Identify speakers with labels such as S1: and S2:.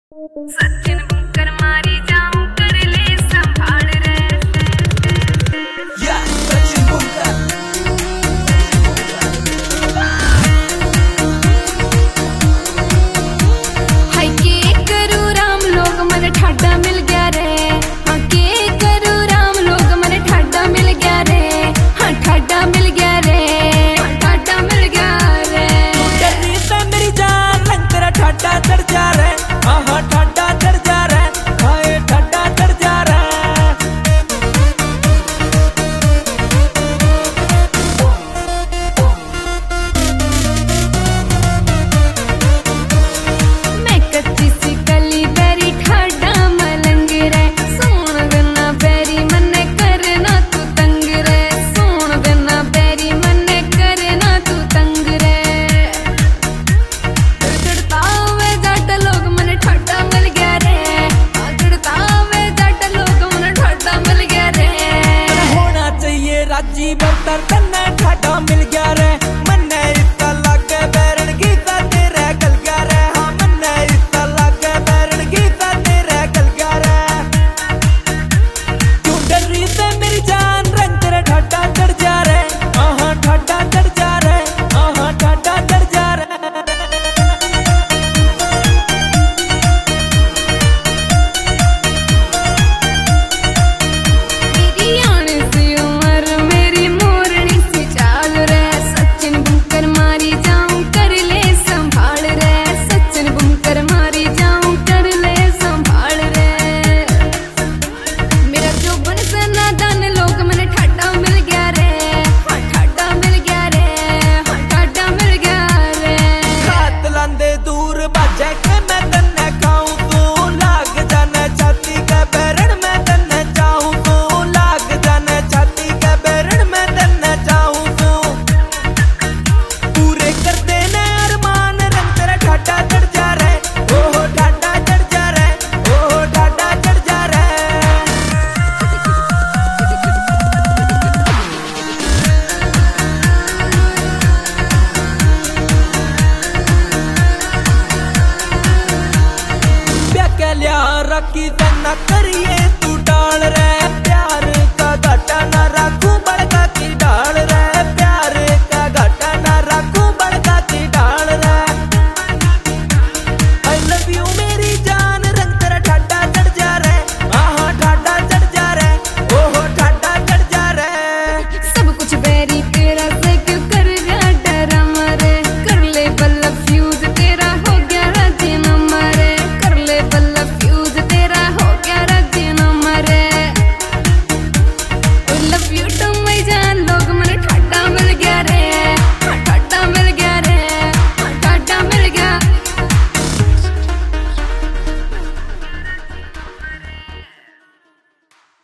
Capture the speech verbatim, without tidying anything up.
S1: Sachin Booker मारी जाऊं कर ले संभाल रे
S2: या सचिन बुकर
S1: हाय के करू राम लोग मन ठाडा मिल गया रे। हाँ के करू राम लोग मन ठाडा मिल गया रे। हाँ ठाडा मिल गया रे। हाँ ठाडा मिल गया रे।
S2: डरनी से मेरी जान रंग तेरा ठाडा चढ़ जा रे। हाँ ठाडा चढ़ जा रे। हाय ठाडा चढ़ जा रे।
S1: मैं कच्ची सी कली बैरी ठाडा मलंग रे। सोन गन्ना बैरी मन्ने करना तू तंग रे। सोन गन्ना बैरी मन्ने करना तू तंग रे। चढ़ता हुए जट लोग मन ठाडा मिल गया रे। चढ़ता हुए जट लोग मन ठाडा मिल गया रे।
S2: होना चाहिए राजी बर्तर तन्ने ठाडा मिल गया रे। मन्ने इतना लागे बैरन गीता तेरे गल गया रे। हाँ मन्ने इतना लागे बैरन गीता तेरे गल गया रे। क्यों डर रही से मेरी जान रंग तेरा ठाडा चढ़ जा रे। हाँ ठाडा चढ़ जा रे। हाँ ठाडा चढ़ जा रे।
S1: मेरी आने सी उम्र मेरी मोरनी सी चाल रे। सचिन बुकर मारी जाऊं कर ले संभाल रे। सचिन बुकर मारी जाऊं कर ले संभाल रे। मेरा जोबन से नादान लोग मन ठाडा मिल गया रे। हाँ ठाडा मिल गया रे। हाँ ठाडा मिल गया रे।
S2: हाथ लांदे दूर बाजे के मैं तन्ने खाऊं तू लाग जाने छाती के बैरन में तन्ने चाहूं तू लाग जाने छाती के बैरन में तन्ने चाहूं तू पूरे कर देने अरमान रंग तेरा ठाडा चढ़ जा रे। ओह ठाडा चढ़ जा रे। ओह ठाडा चढ़ जा रे। ब्याह के लिया रखी तना करिए तू डाल रे। प्यार का घाटा ना राखू बड़का की डाल रे।